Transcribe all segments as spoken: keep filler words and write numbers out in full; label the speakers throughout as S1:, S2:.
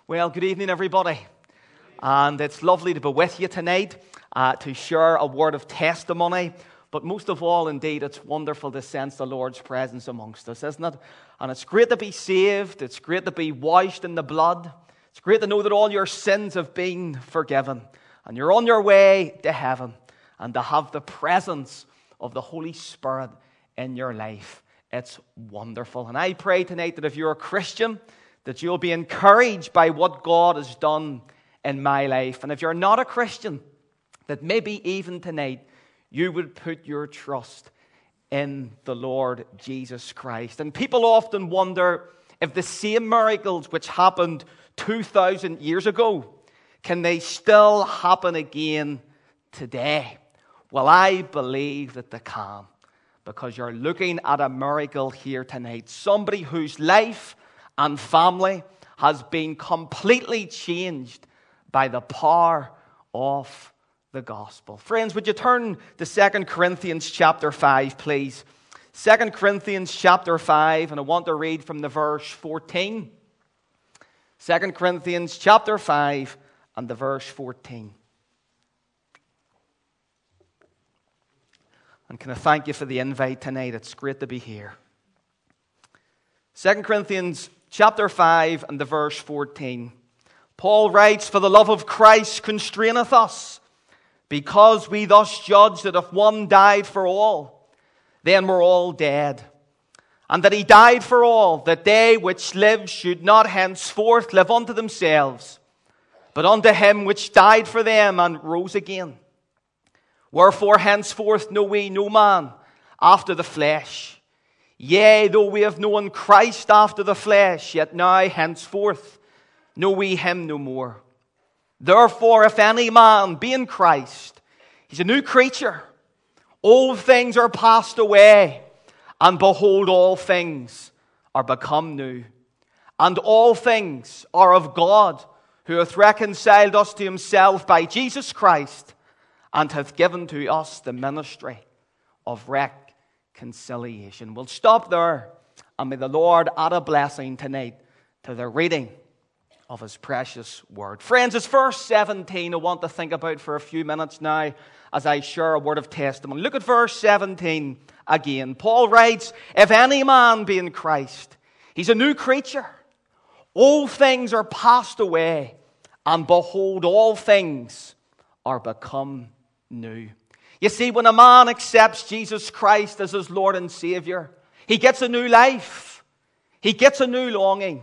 S1: Well, good evening, everybody. And it's lovely to be with you tonight uh, to share a word of testimony. But most of all, indeed, it's wonderful to sense the Lord's presence amongst us, isn't it? And it's great to be saved. It's great to be washed in the blood. It's great to know that all your sins have been forgiven. And you're on your way to heaven. And to have the presence of the Holy Spirit in your life. It's wonderful. And I pray tonight that if you're a Christian, that you'll be encouraged by what God has done in my life. And if you're not a Christian, that maybe even tonight you would put your trust in the Lord Jesus Christ. And people often wonder if the same miracles which happened two thousand years ago, can they still happen again today? Well, I believe that they can, because you're looking at a miracle here tonight. Somebody whose life and family has been completely changed by the power of the gospel. Friends, would you turn to Second Corinthians chapter five, please? Second Corinthians chapter five, and I want to read from the verse fourteen. Second Corinthians chapter five and the verse fourteen. And can I thank you for the invite tonight? It's great to be here. Second Corinthians chapter five and the verse fourteen. Paul writes, "For the love of Christ constraineth us, because we thus judge that if one died for all, then we're all dead. And that he died for all, that they which live should not henceforth live unto themselves, but unto him which died for them and rose again. Wherefore henceforth know we no man after the flesh. Yea, though we have known Christ after the flesh, yet now henceforth know we him no more. Therefore, if any man be in Christ, he's a new creature. Old things are passed away, and behold, all things are become new. And all things are of God, who hath reconciled us to himself by Jesus Christ, and hath given to us the ministry of reconciliation." Conciliation. We'll stop there, and may the Lord add a blessing tonight to the reading of his precious word. Friends, it's verse seventeen I want to think about for a few minutes now as I share a word of testimony. Look at verse seventeen again. Paul writes, "If any man be in Christ, he's a new creature. All things are passed away, and behold, all things are become new." You see, when a man accepts Jesus Christ as his Lord and Savior, he gets a new life. He gets a new longing.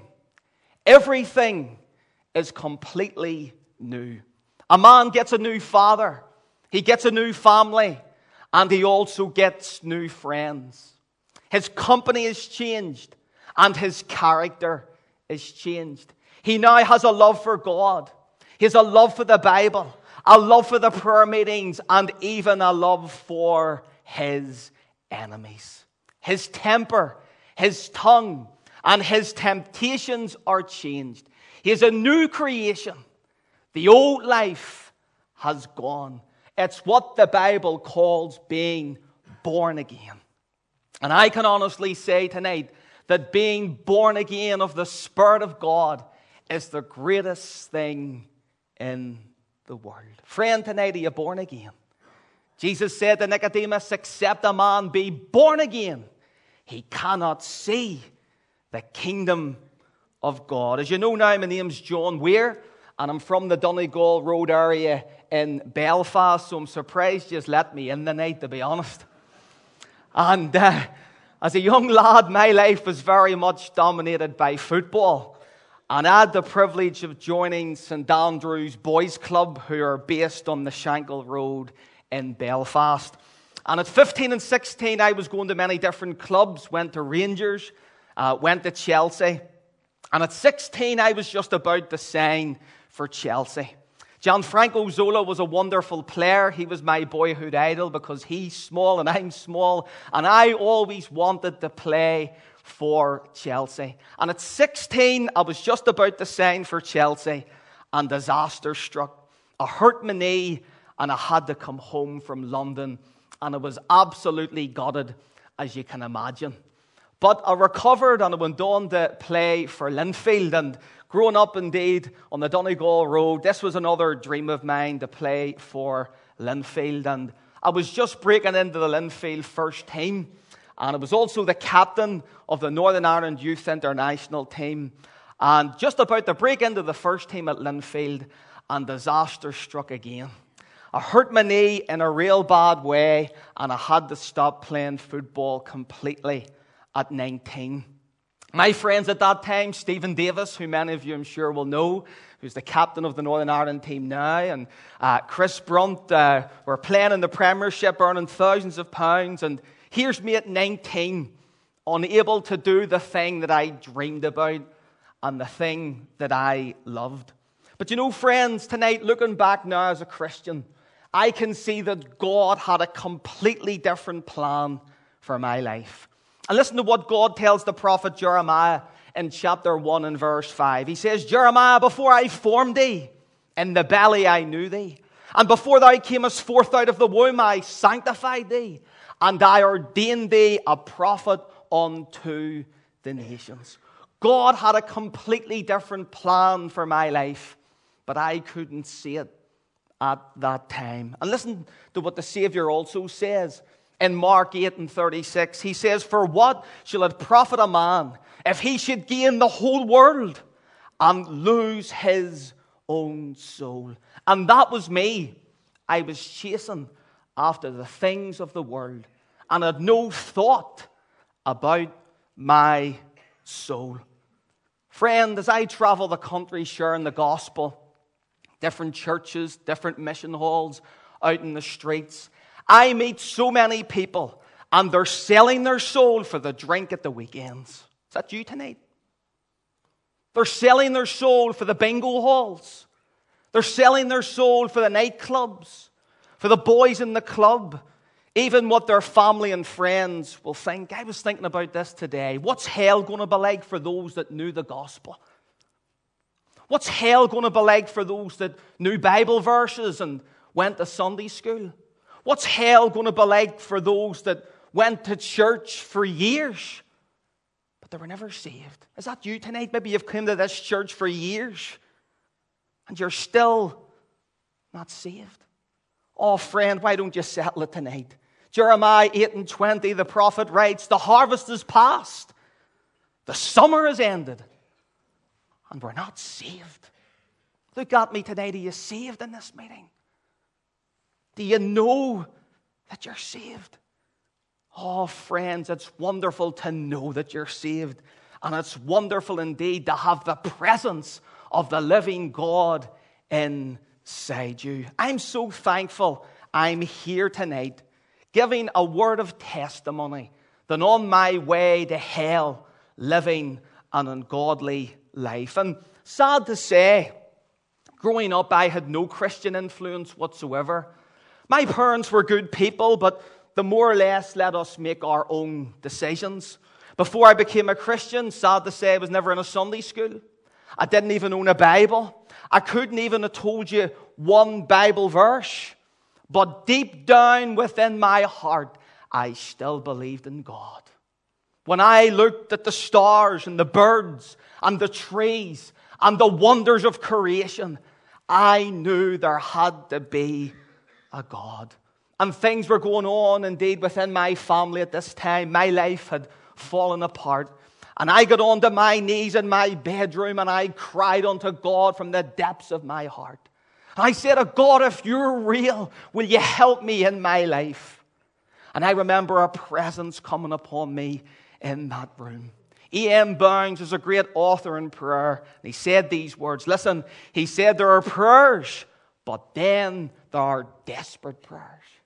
S1: Everything is completely new. A man gets a new father. He gets a new family. And he also gets new friends. His company is changed. And his character is changed. He now has a love for God. He has a love for the Bible. A love for the prayer meetings, and even a love for his enemies. His temper, his tongue, and his temptations are changed. He is a new creation. The old life has gone. It's what the Bible calls being born again. And I can honestly say tonight that being born again of the Spirit of God is the greatest thing in the world. Friend, tonight are you born again? Jesus said to Nicodemus, "Except a man be born again, he cannot see the kingdom of God." As you know now, my name's John Weir, and I'm from the Donegal Road area in Belfast, so I'm surprised you just let me in tonight, to be honest. And uh, as a young lad, my life was very much dominated by football. And I had the privilege of joining St Andrew's Boys Club, who are based on the Shankill Road in Belfast. And at fifteen and sixteen, I was going to many different clubs, went to Rangers, uh, went to Chelsea. And at sixteen, I was just about to sign for Chelsea. Gianfranco Zola was a wonderful player. He was my boyhood idol because he's small and I'm small. And I always wanted to play for Chelsea. And at sixteen, I was just about to sign for Chelsea, and disaster struck. I hurt my knee, and I had to come home from London, and I was absolutely gutted, as you can imagine. But I recovered and I went on to play for Linfield. And growing up, indeed, on the Donegal Road, this was another dream of mine, to play for Linfield. And I was just breaking into the Linfield first team. And I was also the captain of the Northern Ireland Youth International team. And just about to break into the first team at Linfield, and disaster struck again. I hurt my knee in a real bad way, and I had to stop playing football completely at nineteen. My friends at that time, Stephen Davis, who many of you I'm sure will know, who's the captain of the Northern Ireland team now, and uh, Chris Brunt, uh, were playing in the Premiership, earning thousands of pounds, and here's me at nineteen, unable to do the thing that I dreamed about and the thing that I loved. But you know, friends, tonight, looking back now as a Christian, I can see that God had a completely different plan for my life. And listen to what God tells the prophet Jeremiah in chapter one and verse five. He says, Jeremiah, before I formed thee, in the belly I knew thee. And before thou camest forth out of the womb, I sanctified thee. And I ordained thee a prophet unto the nations. God had a completely different plan for my life, but I couldn't see it at that time. And listen to what the Savior also says in Mark eight and thirty-six. He says, for what shall it profit a man if he should gain the whole world and lose his own soul? And that was me. I was chasing after the things of the world and had no thought about my soul. Friend, as I travel the country sharing the gospel, different churches, different mission halls, out in the streets, I meet so many people, and they're selling their soul for the drink at the weekends. Is that you tonight? They're selling their soul for the bingo halls. They're selling their soul for the nightclubs, for the boys in the club, even what their family and friends will think. I was thinking about this today. What's hell going to be like for those that knew the gospel? What's hell going to be like for those that knew Bible verses and went to Sunday school? What's hell going to be like for those that went to church for years, but they were never saved? Is that you tonight? Maybe you've come to this church for years, and you're still not saved. Oh, friend, why don't you settle it tonight? Jeremiah eight and twenty, the prophet writes, the harvest is past, the summer is ended, and we're not saved. Look at me today. Are you saved in this meeting? Do you know that you're saved? Oh, friends, it's wonderful to know that you're saved. And it's wonderful indeed to have the presence of the living God inside you. I'm so thankful I'm here tonight giving a word of testimony that on my way to hell, living an ungodly life. And sad to say, growing up, I had no Christian influence whatsoever. My parents were good people, but they more or less let us make our own decisions. Before I became a Christian, sad to say, I was never in a Sunday school. I didn't even own a Bible. I couldn't even have told you one Bible verse. But deep down within my heart, I still believed in God. When I looked at the stars and the birds and the trees and the wonders of creation, I knew there had to be a God. And things were going on indeed within my family at this time. My life had fallen apart. And I got onto my knees in my bedroom and I cried unto God from the depths of my heart. I said, oh God, if you're real, will you help me in my life? And I remember a presence coming upon me in that room. E M Bounds is a great author in prayer. And he said these words. Listen, he said there are prayers, but then there are desperate prayers.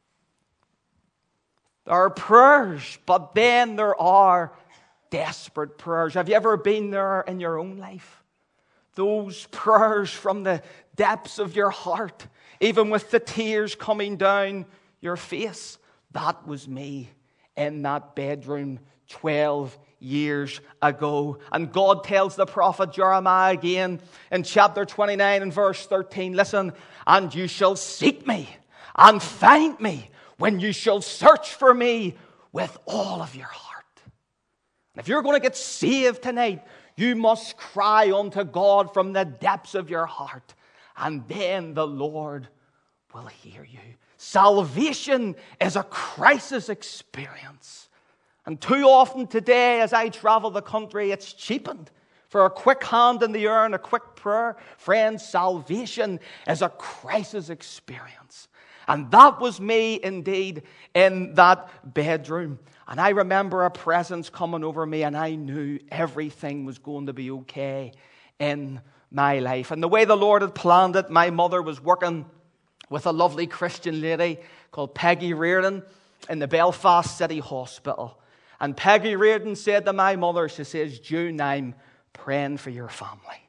S1: There are prayers, but then there are desperate prayers. Have you ever been there in your own life? Those prayers from the depths of your heart, even with the tears coming down your face. That was me in that bedroom twelve years ago. And God tells the prophet Jeremiah again in chapter twenty-nine and verse thirteen, listen, and you shall seek me and find me when you shall search for me with all of your heart. If you're going to get saved tonight, you must cry unto God from the depths of your heart, and then the Lord will hear you. Salvation is a crisis experience. And too often today, as I travel the country, it's cheapened. For a quick hand in the air and a quick prayer, friends, salvation is a crisis experience. And that was me indeed in that bedroom. And I remember a presence coming over me, and I knew everything was going to be okay in my life. And the way the Lord had planned it, my mother was working with a lovely Christian lady called Peggy Reardon in the Belfast City Hospital. And Peggy Reardon said to my mother, she says, June, I'm praying for your family.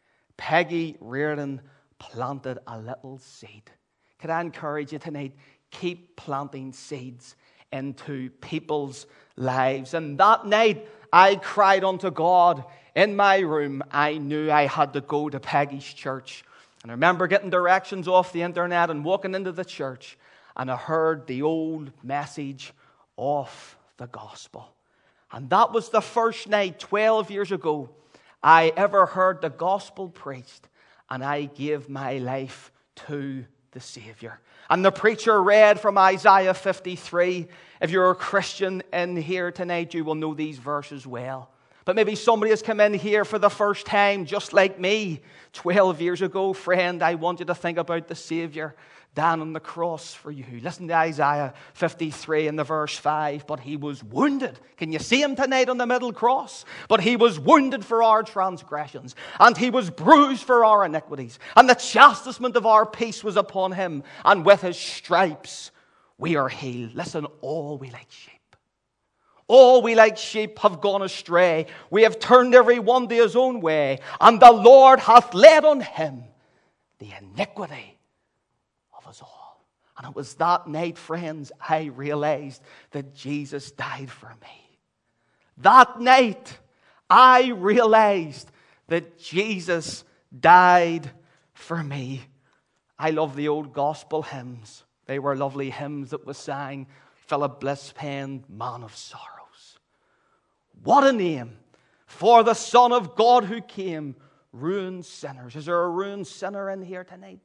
S1: Peggy Reardon planted a little seed. Could I encourage you tonight? Keep planting seeds into people's lives. And that night, I cried unto God in my room. I knew I had to go to Peggy's church. And I remember getting directions off the internet and walking into the church. And I heard the old message of the gospel. And that was the first night, twelve years ago, I ever heard the gospel preached, and I gave my life to the Savior. And the preacher read from Isaiah fifty-three. If you're a Christian in here tonight, you will know these verses well. But maybe somebody has come in here for the first time, just like me, twelve years ago. Friend, I want you to think about the Savior down on the cross for you. Listen to Isaiah fifty-three in the verse five. But he was wounded. Can you see him tonight on the middle cross? But he was wounded for our transgressions, and he was bruised for our iniquities. And the chastisement of our peace was upon him, and with his stripes we are healed. Listen, all we like sheep. All we like sheep have gone astray. We have turned every one to his own way, and the Lord hath laid on him the iniquity of us all. And it was that night, friends, I realized that Jesus died for me. That night, I realized that Jesus died for me. I love the old gospel hymns. They were lovely hymns that was sang. Philip Bliss penned, Man of Sorrows. What a name for the Son of God who came, ruined sinners. Is there a ruined sinner in here tonight?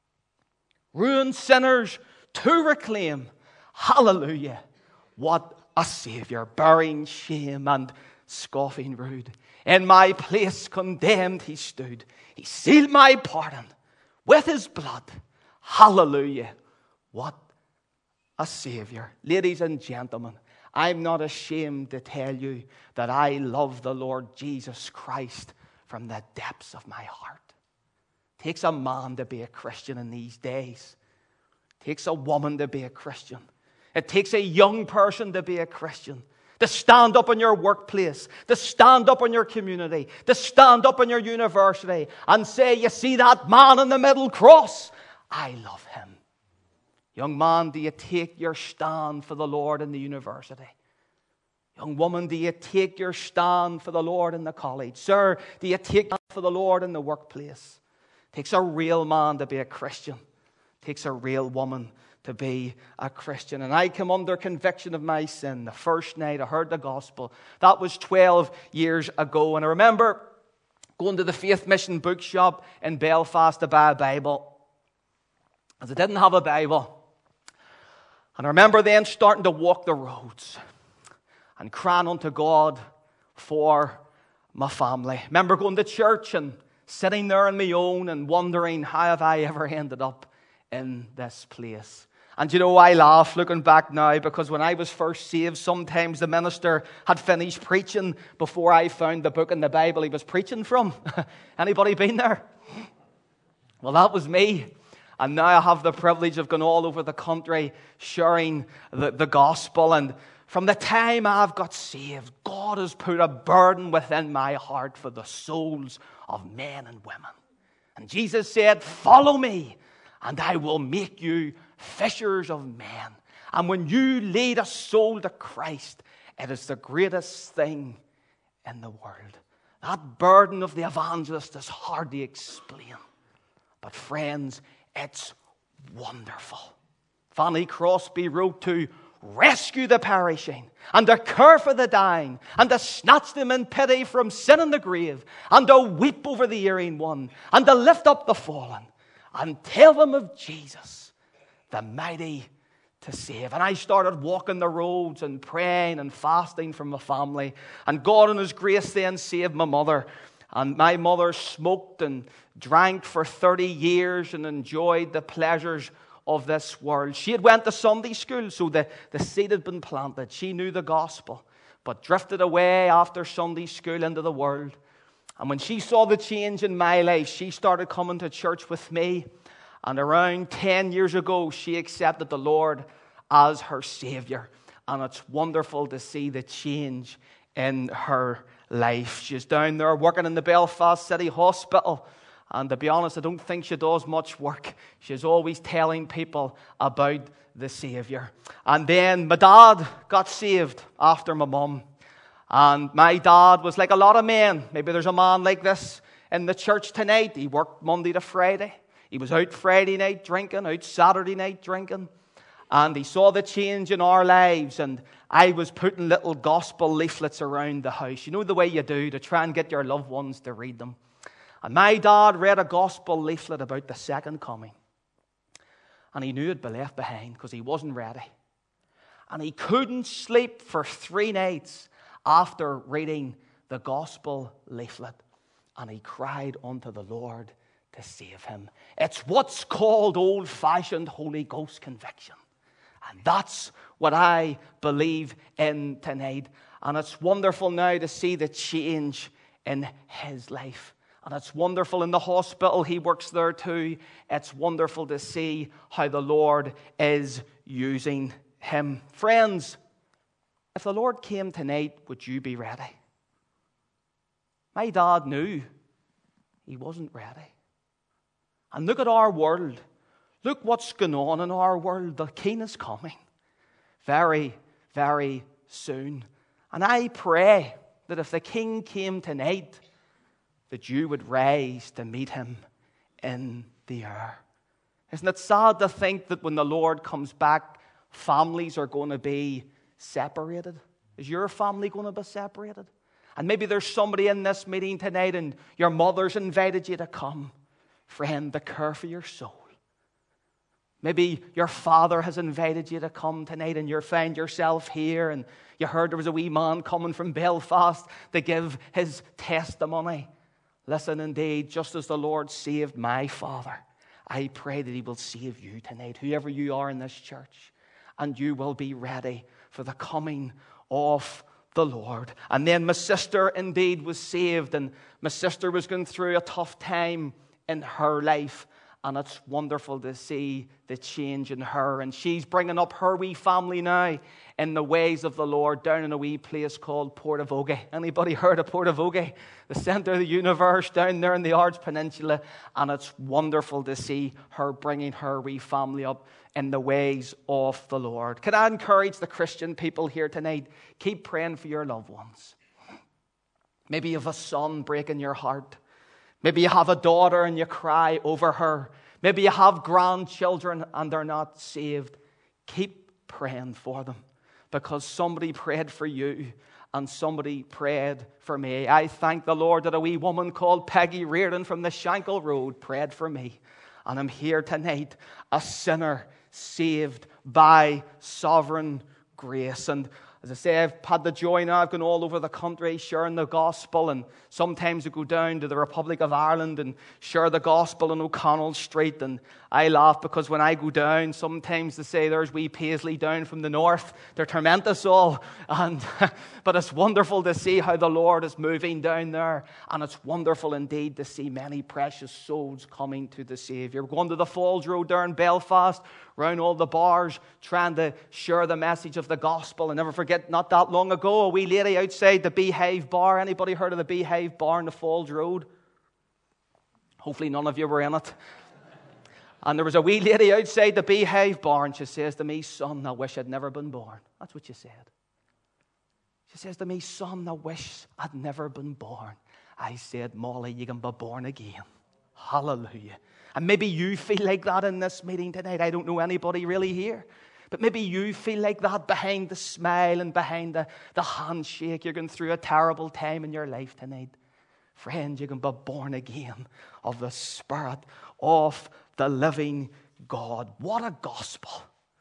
S1: Ruined sinners to reclaim. Hallelujah. What a Savior, bearing shame and scoffing rude. In my place condemned he stood. He sealed my pardon with his blood. Hallelujah. What a Savior. Ladies and gentlemen, I'm not ashamed to tell you that I love the Lord Jesus Christ from the depths of my heart. It takes a man to be a Christian in these days. It takes a woman to be a Christian. It takes a young person to be a Christian. To stand up in your workplace, to stand up in your community, to stand up in your university and say, you see that man on the middle cross? I love him. Young man, do you take your stand for the Lord in the university? Young woman, do you take your stand for the Lord in the college? Sir, do you take for the Lord in the workplace? It takes a real man to be a Christian. It takes a real woman to be a Christian. And I came under conviction of my sin the first night I heard the gospel. That was twelve years ago. And I remember going to the Faith Mission bookshop in Belfast to buy a Bible, as I didn't have a Bible. And I remember then starting to walk the roads and crying unto God for my family. I remember going to church and sitting there on my own and wondering, how have I ever ended up in this place? And you know, I laugh looking back now, because when I was first saved, sometimes the minister had finished preaching before I found the book in the Bible he was preaching from. Anybody been there? Well, that was me. And now I have the privilege of going all over the country sharing the, the gospel. And from the time I've got saved, God has put a burden within my heart for the souls of men and women. And Jesus said, follow me, and I will make you fishers of men. And when you lead a soul to Christ, it is the greatest thing in the world. That burden of the evangelist is hard to explain. But friends, it's wonderful. Fanny Crosby wrote to rescue the perishing, and to care for the dying, and to snatch them in pity from sin and the grave, and to weep over the erring one, and to lift up the fallen, and tell them of Jesus, the mighty to save. And I started walking the roads and praying and fasting for my family. And God in His grace then saved my mother. And my mother smoked and drank for thirty years and enjoyed the pleasures of this world. She had went to Sunday school, so the, the seed had been planted. She knew the gospel, but drifted away after Sunday school into the world. And when she saw the change in my life, she started coming to church with me. And around ten years ago, she accepted the Lord as her Savior. And it's wonderful to see the change in her life. She's down there working in the Belfast City Hospital. And to be honest, I don't think she does much work. She's always telling people about the Savior. And then my dad got saved after my mum. And my dad was like a lot of men. Maybe there's a man like this in the church tonight. He worked Monday to Friday. He was out Friday night drinking, out Saturday night drinking. And he saw the change in our lives. And I was putting little gospel leaflets around the house. You know the way you do to try and get your loved ones to read them. And my dad read a gospel leaflet about the second coming. And he knew he'd be left behind because he wasn't ready. And he couldn't sleep for three nights after reading the gospel leaflet. And he cried unto the Lord to save him. It's what's called old-fashioned Holy Ghost conviction. And that's what I believe in tonight. And it's wonderful now to see the change in his life. And it's wonderful in the hospital. He works there too. It's wonderful to see how the Lord is using him. Friends, if the Lord came tonight, would you be ready? My dad knew he wasn't ready. And look at our world. Look what's going on in our world. The King is coming very, very soon. And I pray that if the King came tonight, that you would rise to meet him in the air. Isn't it sad to think that when the Lord comes back, families are going to be separated? Is your family going to be separated? And maybe there's somebody in this meeting tonight and your mother's invited you to come. Friend, to care for your soul. Maybe your father has invited you to come tonight and you find yourself here and you heard there was a wee man coming from Belfast to give his testimony. Listen, indeed, just as the Lord saved my father, I pray that he will save you tonight, whoever you are in this church, and you will be ready for the coming of the Lord. And then my sister indeed was saved, and my sister was going through a tough time in her life, and it's wonderful to see the change in her. And she's bringing up her wee family now in the ways of the Lord down in a wee place called Portavogie. Anybody heard of Portavogie? The centre of the universe down there in the Ards Peninsula. And it's wonderful to see her bringing her wee family up in the ways of the Lord. Can I encourage the Christian people here tonight? Keep praying for your loved ones. Maybe you have a son breaking your heart. Maybe you have a daughter and you cry over her. Maybe you have grandchildren and they're not saved. Keep praying for them because somebody prayed for you and somebody prayed for me. I thank the Lord that a wee woman called Peggy Reardon from the Shankill Road prayed for me. And I'm here tonight, a sinner saved by sovereign grace. And as I say, I've had the joy now. I've gone all over the country sharing the gospel, and sometimes I go down to the Republic of Ireland and share the gospel on O'Connell Street. And I laugh because when I go down, sometimes they say there's wee Paisley down from the north. They're torment us all. And but it's wonderful to see how the Lord is moving down there. And it's wonderful indeed to see many precious souls coming to the Savior. We're going to the Falls Road there in Belfast, around all the bars, trying to share the message of the gospel. And never forget, not that long ago, a wee lady outside the Beehive Bar. Anybody heard of the Beehive Bar in the Falls Road? Hopefully none of you were in it. And there was a wee lady outside the Beehive Bar, and she says to me, "Son, I wish I'd never been born." That's what she said. She says to me, "Son, I wish I'd never been born." I said, "Molly, you can be born again." Hallelujah. And maybe you feel like that in this meeting tonight. I don't know anybody really here. But maybe you feel like that behind the smile and behind the, the handshake. You're going through a terrible time in your life tonight. Friend, you can be born again of the Spirit of the living God. What a gospel.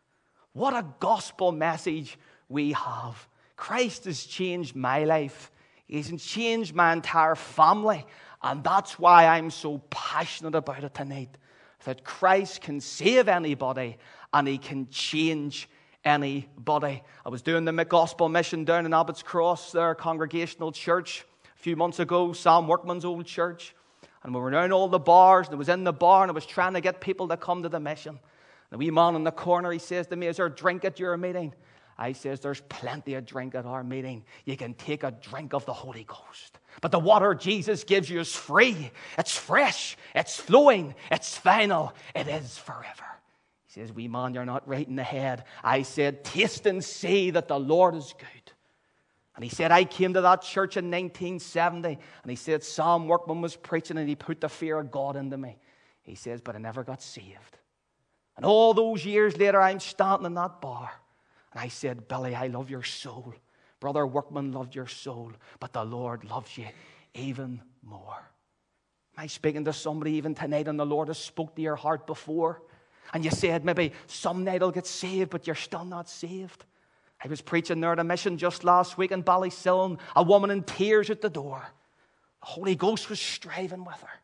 S1: What a gospel message we have. Christ has changed my life. He's changed my entire family. And that's why I'm so passionate about it tonight. That Christ can save anybody and He can change anybody. I was doing the gospel mission down in Abbott's Cross, their congregational church, a few months ago, Sam Workman's old church. And we were down all the bars, and I was in the bar, and I was trying to get people to come to the mission. The wee man in the corner, he says to me, is there a drink at your meeting? I says, there's plenty of drink at our meeting. You can take a drink of the Holy Ghost. But the water Jesus gives you is free. It's fresh. It's flowing. It's final. It is forever. He says, wee man, you're not right in the head. I said, taste and see that the Lord is good. And he said, I came to that church in nineteen seventy. And he said, Sam Workman was preaching and he put the fear of God into me. He says, but I never got saved. And all those years later, I'm standing in that bar. And I said, Billy, I love your soul. Brother Workman loved your soul. But the Lord loves you even more. Am I speaking to somebody even tonight and the Lord has spoke to your heart before? And you said, maybe some night I'll get saved, but you're still not saved. I was preaching there at a mission just last week in Ballysillen. A woman in tears at the door. The Holy Ghost was striving with her.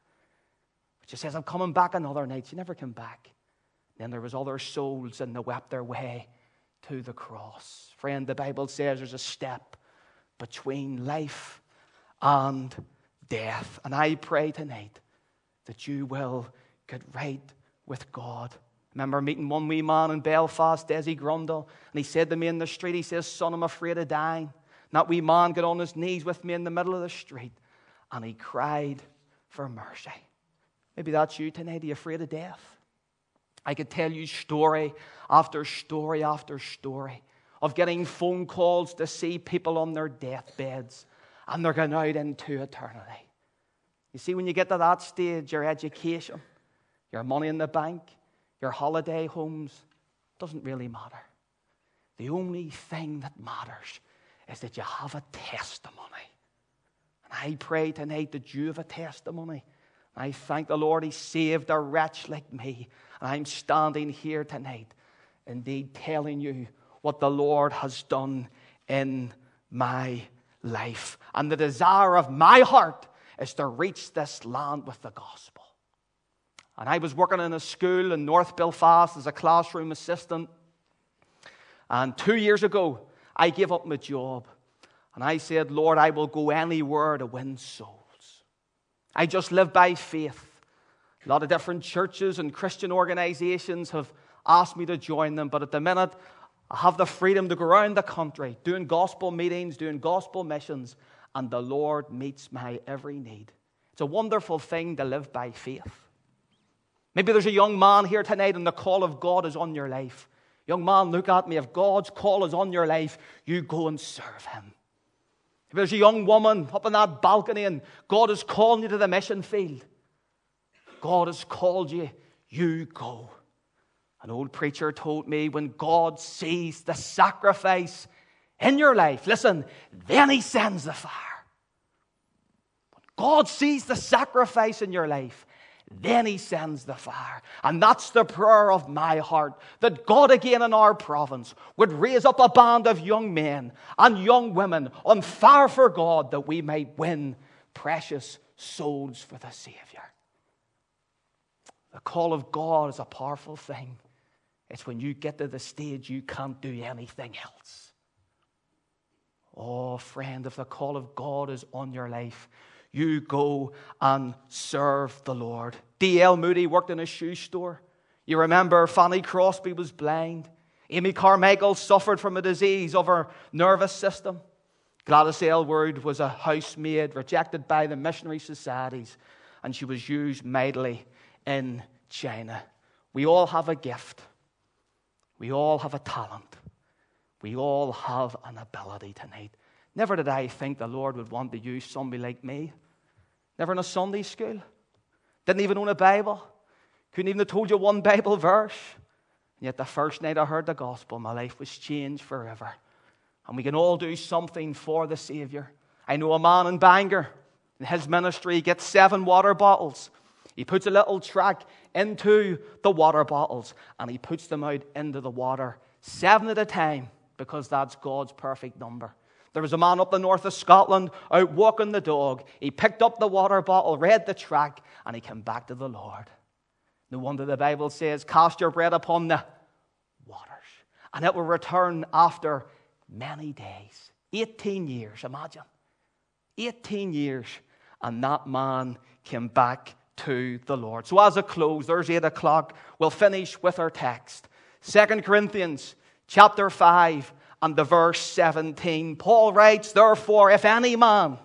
S1: But she says, I'm coming back another night. She never came back. Then there was other souls and they wept their way to the cross. Friend, the Bible says there's a step between life and death. And I pray tonight that you will get right with God. I remember meeting one wee man in Belfast, Desi Grundle, and he said to me in the street, he says, son, I'm afraid of dying. And that wee man got on his knees with me in the middle of the street, and he cried for mercy. Maybe that's you tonight. Are you afraid of death? I could tell you story after story after story of getting phone calls to see people on their deathbeds and they're going out into eternity. You see, when you get to that stage, your education, your money in the bank, your holiday homes, doesn't really matter. The only thing that matters is that you have a testimony. And I pray tonight that you have a testimony. I thank the Lord He saved a wretch like me. And I'm standing here tonight, indeed telling you what the Lord has done in my life. And the desire of my heart is to reach this land with the gospel. And I was working in a school in North Belfast as a classroom assistant. And two years ago, I gave up my job. And I said, Lord, I will go anywhere to win souls. I just live by faith. A lot of different churches and Christian organizations have asked me to join them, but at the minute, I have the freedom to go around the country, doing gospel meetings, doing gospel missions, and the Lord meets my every need. It's a wonderful thing to live by faith. Maybe there's a young man here tonight and the call of God is on your life. Young man, look at me. If God's call is on your life, you go and serve Him. If there's a young woman up on that balcony and God is calling you to the mission field, God has called you, you go. An old preacher told me, when God sees the sacrifice in your life, listen, then He sends the fire. When God sees the sacrifice in your life, then He sends the fire. And that's the prayer of my heart, that God again in our province would raise up a band of young men and young women on fire for God, that we might win precious souls for the Savior. The call of God is a powerful thing. It's when you get to the stage you can't do anything else. Oh, friend, if the call of God is on your life, you go and serve the Lord. D L Moody worked in a shoe store. You remember Fanny Crosby was blind. Amy Carmichael suffered from a disease of her nervous system. Gladys Aylward was a housemaid rejected by the missionary societies, and she was used mightily in China. We all have a gift. We all have a talent. We all have an ability tonight. Never did I think the Lord would want to use somebody like me. Never in a Sunday school. Didn't even own a Bible. Couldn't even have told you one Bible verse. Yet the first night I heard the gospel, my life was changed forever. And we can all do something for the Savior. I know a man in Bangor. In his ministry, he gets seven water bottles. He puts a little track into the water bottles and he puts them out into the water, seven at a time, because that's God's perfect number. There was a man up the north of Scotland out walking the dog. He picked up the water bottle, read the track, and he came back to the Lord. No wonder the Bible says, cast your bread upon the waters, and it will return after many days. eighteen years, imagine. eighteen years, and that man came back to the Lord. So as a close, there's eight o'clock. We'll finish with our text. Second Corinthians chapter five and the verse seventeen. Paul writes, therefore, if any man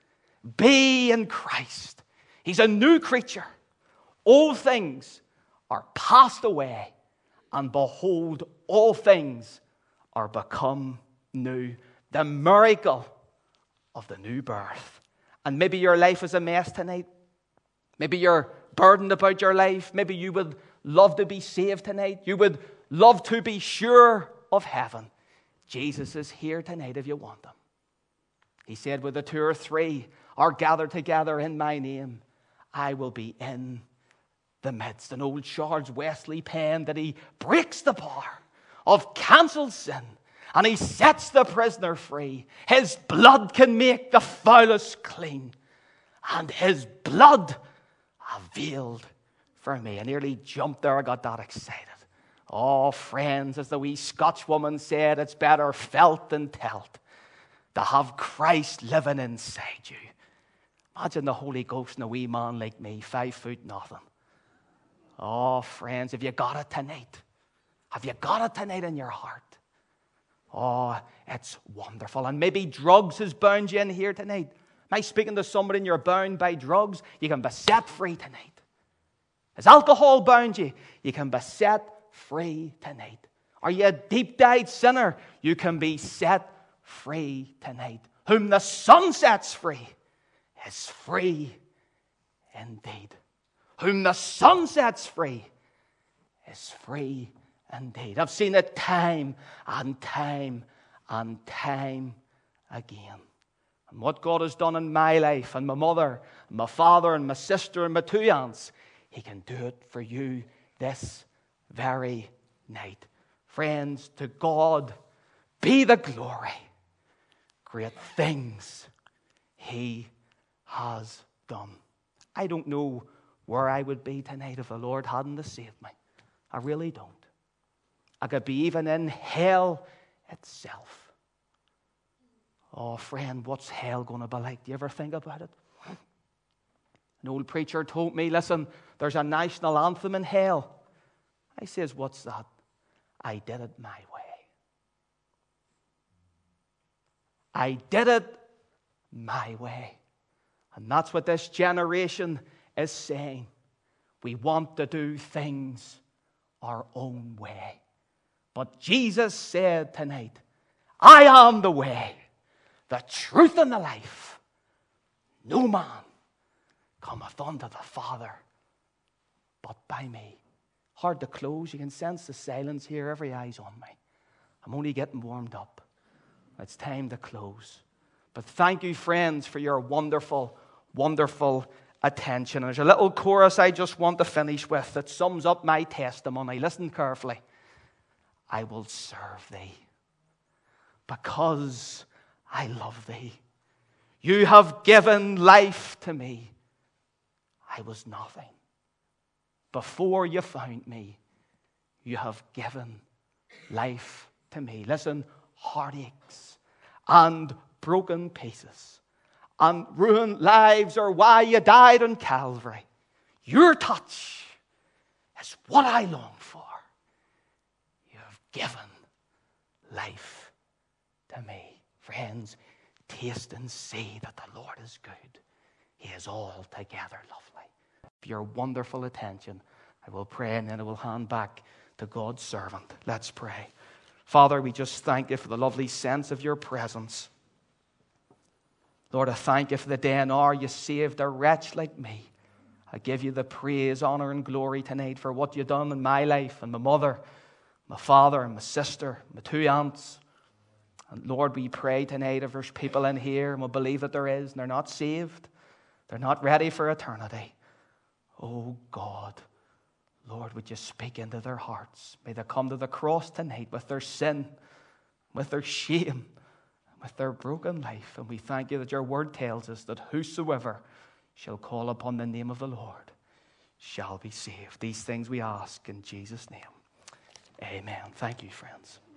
S1: be in Christ, he's a new creature. All things are passed away, and behold, all things are become new. The miracle of the new birth. And maybe your life is a mess tonight. Maybe you're burdened about your life. Maybe you would love to be saved tonight. You would love to be sure of heaven. Jesus is here tonight if you want him. He said, where the two or three are gathered together in my name, I will be in the midst. And old Charles Wesley penned that he breaks the power of cancelled sin and he sets the prisoner free. His blood can make the foulest clean, and his blood availed for me. I nearly jumped there. I got that excited. Oh, friends, as the wee Scotch woman said, it's better felt than telt to have Christ living inside you. Imagine the Holy Ghost in a wee man like me, five foot nothing. Oh, friends, have you got it tonight? Have you got it tonight in your heart? Oh, it's wonderful. And maybe drugs has bound you in here tonight. Am I speaking to somebody and you're bound by drugs? You can be set free tonight. Has alcohol bound you? You can be set free tonight. Are you a deep-dyed sinner? You can be set free tonight. Whom the Son sets free is free indeed. Whom the Son sets free is free indeed. I've seen it time and time and time again. And what God has done in my life, and my mother, and my father, and my sister, and my two aunts, he can do it for you this very night. Friends, to God be the glory. Great things he has done. I don't know where I would be tonight if the Lord hadn't saved me. I really don't. I could be even in hell itself. Oh, friend, what's hell going to be like? Do you ever think about it? An old preacher told me, listen, there's a national anthem in hell. I says, what's that? I did it my way. I did it my way. And that's what this generation is saying. We want to do things our own way. But Jesus said tonight, I am the way, the truth, and the life. No man cometh unto the Father but by me. Hard to close. You can sense the silence here. Every eye's on me. I'm only getting warmed up. It's time to close. But thank you, friends, for your wonderful, wonderful attention. And there's a little chorus I just want to finish with that sums up my testimony. Listen carefully. I will serve thee because I love thee. You have given life to me. I was nothing. Before you found me, you have given life to me. Listen, heartaches and broken pieces and ruined lives are why you died on Calvary. Your touch is what I long for. You have given life to me. Friends, taste and see that the Lord is good. He is altogether lovely. For your wonderful attention, I will pray and then I will hand back to God's servant. Let's pray. Father, we just thank you for the lovely sense of your presence. Lord, I thank you for the day and hour you saved a wretch like me. I give you the praise, honor, and glory tonight for what you've done in my life and my mother, my father and my sister, my two aunts. And Lord, we pray tonight if there's people in here, and we believe that there is, and they're not saved, they're not ready for eternity. Oh God, Lord, would you speak into their hearts? May they come to the cross tonight with their sin, with their shame, with their broken life. And we thank you that your word tells us that whosoever shall call upon the name of the Lord shall be saved. These things we ask in Jesus' name. Amen. Thank you, friends.